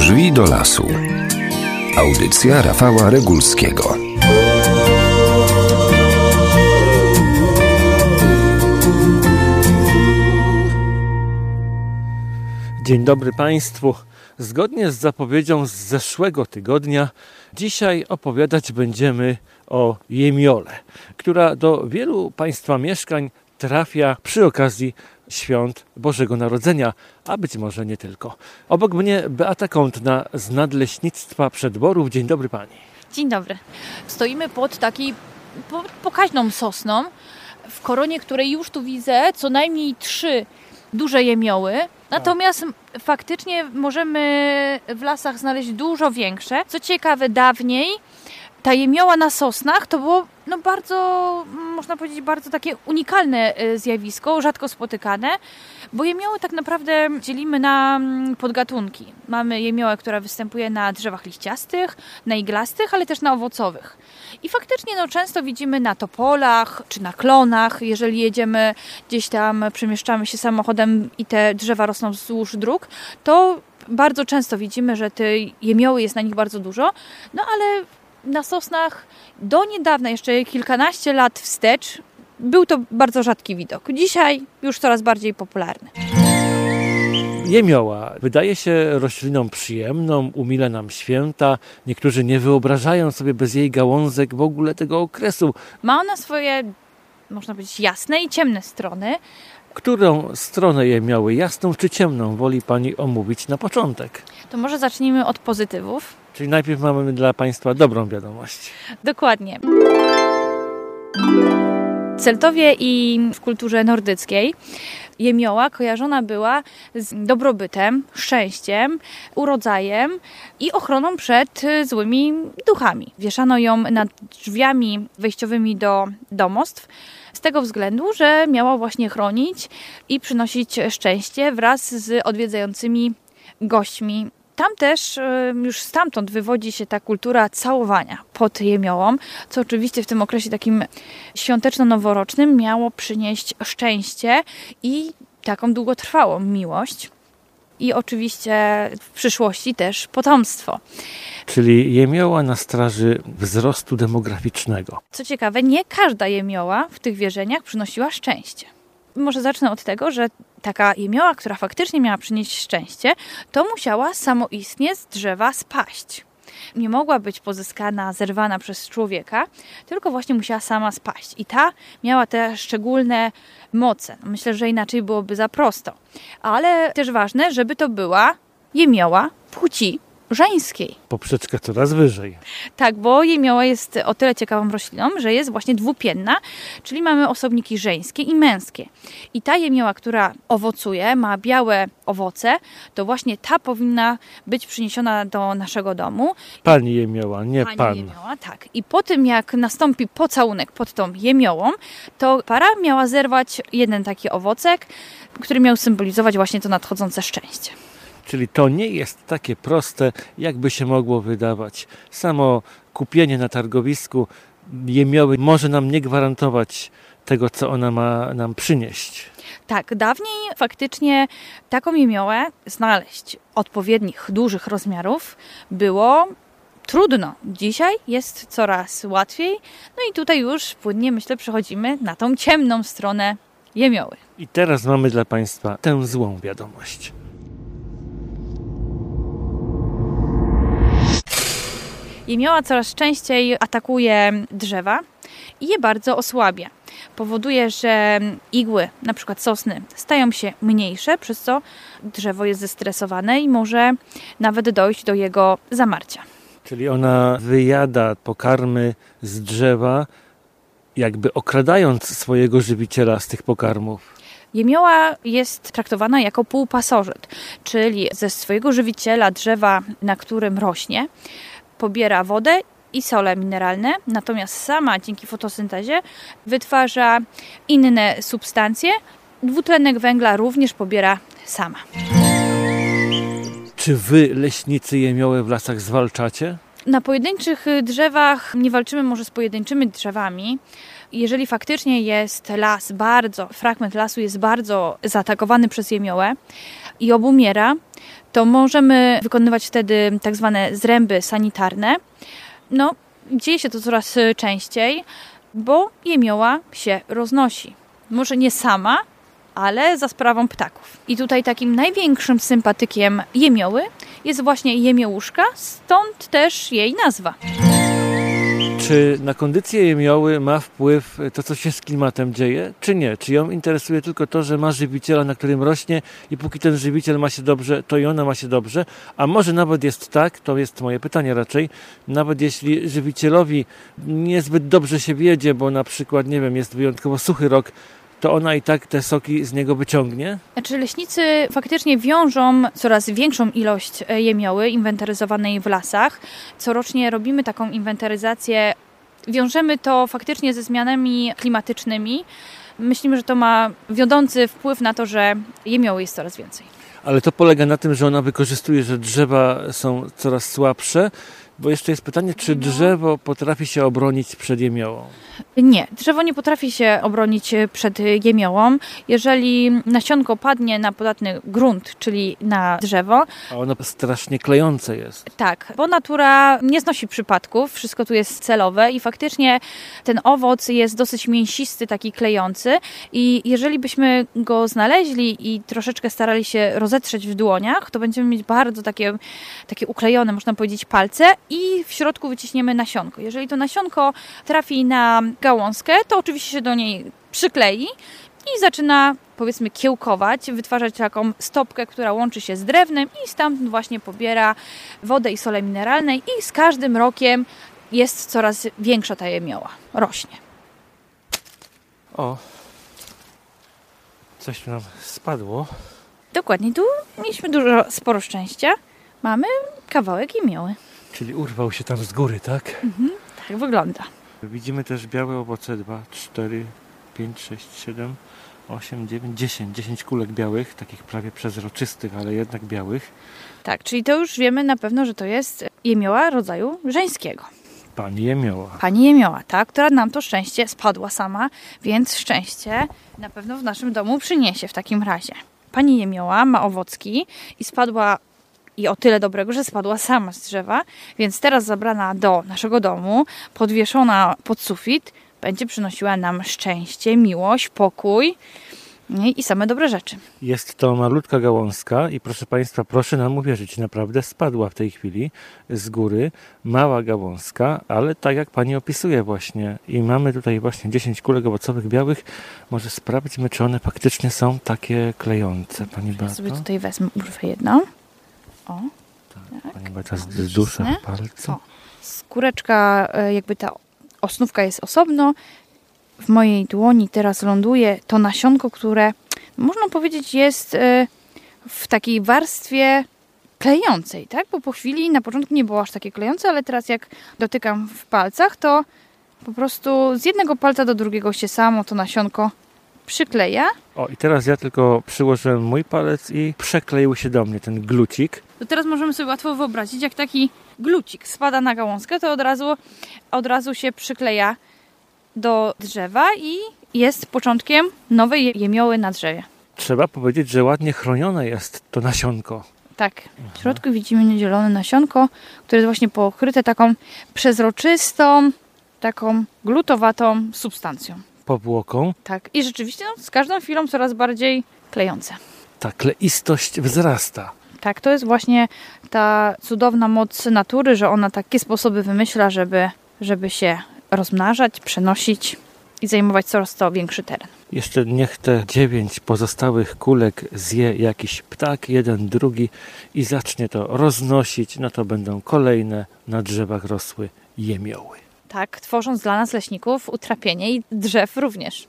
Drzwi do lasu. Audycja Rafała Regulskiego. Dzień dobry Państwu. Zgodnie z zapowiedzią z zeszłego tygodnia, dzisiaj opowiadać będziemy o jemiole, która do wielu Państwa mieszkań trafia przy okazji świąt Bożego Narodzenia, a być może nie tylko. Obok mnie Beata Kątna z Nadleśnictwa Przedborów. Dzień dobry Pani. Dzień dobry. Stoimy pod pokaźną sosną, w koronie której już tu widzę co najmniej 3 duże jemioły. Natomiast faktycznie możemy w lasach znaleźć dużo większe. Co ciekawe, dawniej ta jemioła na sosnach to było bardzo, można powiedzieć, bardzo takie unikalne zjawisko, rzadko spotykane, bo jemioły tak naprawdę dzielimy na podgatunki. Mamy jemiołę, która występuje na drzewach liściastych, na iglastych, ale też na owocowych. I faktycznie często widzimy na topolach czy na klonach, jeżeli jedziemy gdzieś tam, przemieszczamy się samochodem i te drzewa rosną wzdłuż dróg, to bardzo często widzimy, że tej jemioły jest na nich bardzo dużo, ale na sosnach do niedawna, jeszcze kilkanaście lat wstecz, był to bardzo rzadki widok. Dzisiaj już coraz bardziej popularny. Jemioła wydaje się rośliną przyjemną, umila nam święta. Niektórzy nie wyobrażają sobie bez jej gałązek w ogóle tego okresu. Ma ona swoje, można powiedzieć, jasne i ciemne strony. Którą stronę jemioły, jasną czy ciemną, woli Pani omówić na początek? To może zacznijmy od pozytywów. Czyli najpierw mamy dla Państwa dobrą wiadomość. Dokładnie. W Celtowie i w kulturze nordyckiej jemioła kojarzona była z dobrobytem, szczęściem, urodzajem i ochroną przed złymi duchami. Wieszano ją nad drzwiami wejściowymi do domostw z tego względu, że miała właśnie chronić i przynosić szczęście wraz z odwiedzającymi gośćmi. Tam też już stamtąd wywodzi się ta kultura całowania pod jemiołą, co oczywiście w tym okresie takim świąteczno-noworocznym miało przynieść szczęście i taką długotrwałą miłość. I oczywiście w przyszłości też potomstwo. Czyli jemioła na straży wzrostu demograficznego. Co ciekawe, nie każda jemioła w tych wierzeniach przynosiła szczęście. Może zacznę od tego, że taka jemioła, która faktycznie miała przynieść szczęście, to musiała samoistnie z drzewa spaść. Nie mogła być pozyskana, zerwana przez człowieka, tylko właśnie musiała sama spaść. I ta miała te szczególne moce. Myślę, że inaczej byłoby za prosto. Ale też ważne, żeby to była jemioła płci żeńskiej. Poprzeczka coraz wyżej. Tak, bo jemioła jest o tyle ciekawą rośliną, że jest właśnie dwupienna, czyli mamy osobniki żeńskie i męskie. I ta jemioła, która owocuje, ma białe owoce, to właśnie ta powinna być przyniesiona do naszego domu. Pani jemioła, nie Pani pan. Jemioła, tak. I po tym, jak nastąpi pocałunek pod tą jemiołą, to para miała zerwać jeden taki owocek, który miał symbolizować właśnie to nadchodzące szczęście. Czyli to nie jest takie proste, jakby się mogło wydawać. Samo kupienie na targowisku jemioły może nam nie gwarantować tego, co ona ma nam przynieść. Tak, dawniej faktycznie taką jemiołę znaleźć odpowiednich, dużych rozmiarów było trudno. Dzisiaj jest coraz łatwiej. I tutaj już płynnie, myślę, przechodzimy na tą ciemną stronę jemioły. I teraz mamy dla Państwa tę złą wiadomość. Jemioła coraz częściej atakuje drzewa i je bardzo osłabia. Powoduje, że igły, na przykład sosny, stają się mniejsze, przez co drzewo jest zestresowane i może nawet dojść do jego zamarcia. Czyli ona wyjada pokarmy z drzewa, jakby okradając swojego żywiciela z tych pokarmów. Jemioła jest traktowana jako półpasożyt, czyli ze swojego żywiciela drzewa, na którym rośnie, pobiera wodę i sole mineralne, natomiast sama dzięki fotosyntezie wytwarza inne substancje. Dwutlenek węgla również pobiera sama. Czy wy, leśnicy, jemioły w lasach zwalczacie? Na pojedynczych drzewach nie walczymy może z pojedynczymi drzewami. Jeżeli faktycznie jest fragment lasu jest bardzo zaatakowany przez jemiołę i obumiera, to możemy wykonywać wtedy tak zwane zręby sanitarne. No, dzieje się to coraz częściej, bo jemioła się roznosi. Może nie sama, ale za sprawą ptaków. I tutaj takim największym sympatykiem jemioły jest właśnie jemiołuszka, stąd też jej nazwa. Czy na kondycję jemioły ma wpływ to, co się z klimatem dzieje, czy nie? Czy ją interesuje tylko to, że ma żywiciela, na którym rośnie i póki ten żywiciel ma się dobrze, to i ona ma się dobrze? A może nawet jest tak, to jest moje pytanie raczej, nawet jeśli żywicielowi niezbyt dobrze się wiedzie, bo na przykład, nie wiem, jest wyjątkowo suchy rok, to ona i tak te soki z niego wyciągnie? Znaczy leśnicy faktycznie wiążą coraz większą ilość jemioły inwentaryzowanej w lasach. Corocznie robimy taką inwentaryzację. Wiążemy to faktycznie ze zmianami klimatycznymi. Myślimy, że to ma wiodący wpływ na to, że jemioły jest coraz więcej. Ale to polega na tym, że ona wykorzystuje, że drzewa są coraz słabsze, bo jeszcze jest pytanie, czy drzewo potrafi się obronić przed jemiołą? Nie, drzewo nie potrafi się obronić przed jemiołą. Jeżeli nasionko padnie na podatny grunt, czyli na drzewo. A ono strasznie klejące jest. Tak, bo natura nie znosi przypadków, wszystko tu jest celowe i faktycznie ten owoc jest dosyć mięsisty, taki klejący i jeżeli byśmy go znaleźli i troszeczkę starali się rozetrzeć w dłoniach, to będziemy mieć bardzo takie uklejone, można powiedzieć, palce i w środku wyciśniemy nasionko. Jeżeli to nasionko trafi na gałązkę, to oczywiście się do niej przyklei i zaczyna, powiedzmy, kiełkować, wytwarzać taką stopkę, która łączy się z drewnem i stamtąd właśnie pobiera wodę i sole mineralne i z każdym rokiem jest coraz większa ta jemioła. Rośnie. O, coś tu nam spadło. Dokładnie, tu mieliśmy sporo szczęścia. Mamy kawałek jemioły. Czyli urwał się tam z góry, tak? Tak wygląda. Widzimy też białe owoce, 2, 4, 5, 6, 7, 8, 9, 10 kulek białych, takich prawie przezroczystych, ale jednak białych. Tak, czyli to już wiemy na pewno, że to jest jemioła rodzaju żeńskiego. Pani jemioła. Pani jemioła, tak, która nam to szczęście spadła sama, więc szczęście na pewno w naszym domu przyniesie w takim razie. Pani jemioła ma owocki i spadła i o tyle dobrego, że spadła sama z drzewa, więc teraz zabrana do naszego domu, podwieszona pod sufit, będzie przynosiła nam szczęście, miłość, pokój i same dobre rzeczy. Jest to malutka gałązka i proszę Państwa, proszę nam uwierzyć, naprawdę spadła w tej chwili z góry mała gałązka, ale tak jak Pani opisuje właśnie i mamy tutaj właśnie 10 kulek owocowych białych, może sprawdźmy, czy one faktycznie są takie klejące. Pani Beato? Ja sobie tutaj wezmę, urwę jedną. O, tak. Pani Beata zdusza w palcu. O, skóreczka, jakby ta osnówka jest osobno. W mojej dłoni teraz ląduje to nasionko, które można powiedzieć jest w takiej warstwie klejącej, tak? Bo po chwili na początku nie było aż takie klejące, ale teraz jak dotykam w palcach, to po prostu z jednego palca do drugiego się samo to nasionko przykleja. O, i teraz ja tylko przyłożyłem mój palec i przekleił się do mnie ten glucik. To teraz możemy sobie łatwo wyobrazić, jak taki glucik spada na gałązkę, to od razu się przykleja do drzewa i jest początkiem nowej jemioły na drzewie. Trzeba powiedzieć, że ładnie chronione jest to nasionko. Tak, w środku widzimy zielone nasionko, które jest właśnie pokryte taką przezroczystą, taką glutowatą substancją. Powłoką. Tak, i rzeczywiście z każdą chwilą coraz bardziej klejące. Ta kleistość wzrasta. Tak, to jest właśnie ta cudowna moc natury, że ona takie sposoby wymyśla, żeby się rozmnażać, przenosić i zajmować coraz to większy teren. Jeszcze niech te 9 pozostałych kulek zje jakiś ptak, jeden, drugi i zacznie to roznosić, no to będą kolejne na drzewach rosły jemioły. Tak, tworząc dla nas leśników utrapienie i drzew również.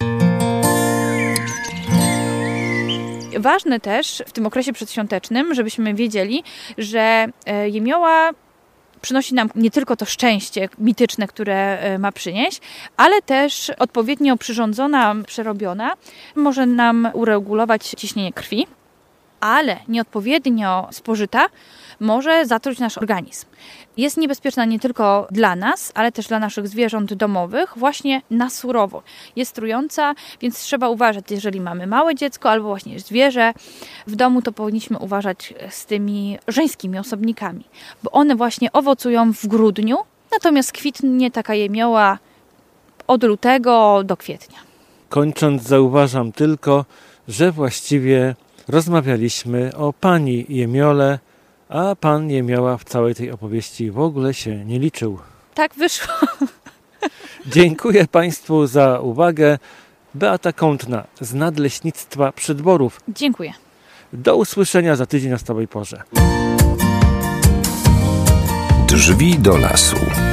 Ważne też w tym okresie przedświątecznym, żebyśmy wiedzieli, że jemioła przynosi nam nie tylko to szczęście mityczne, które ma przynieść, ale też odpowiednio przyrządzona, przerobiona może nam uregulować ciśnienie krwi. ale nieodpowiednio spożyta może zatruć nasz organizm. Jest niebezpieczna nie tylko dla nas, ale też dla naszych zwierząt domowych, właśnie na surowo. Jest trująca, więc trzeba uważać, jeżeli mamy małe dziecko albo właśnie zwierzę w domu, to powinniśmy uważać z tymi żeńskimi osobnikami, bo one właśnie owocują w grudniu, natomiast kwitnie taka jemioła od lutego do kwietnia. Kończąc, zauważam tylko, że właściwie rozmawialiśmy o pani jemiole, a pan jemioła w całej tej opowieści w ogóle się nie liczył. Tak wyszło. Dziękuję Państwu za uwagę. Beata Kątna z Nadleśnictwa Przydborów. Dziękuję. Do usłyszenia za tydzień o stałej porze. Drzwi do lasu.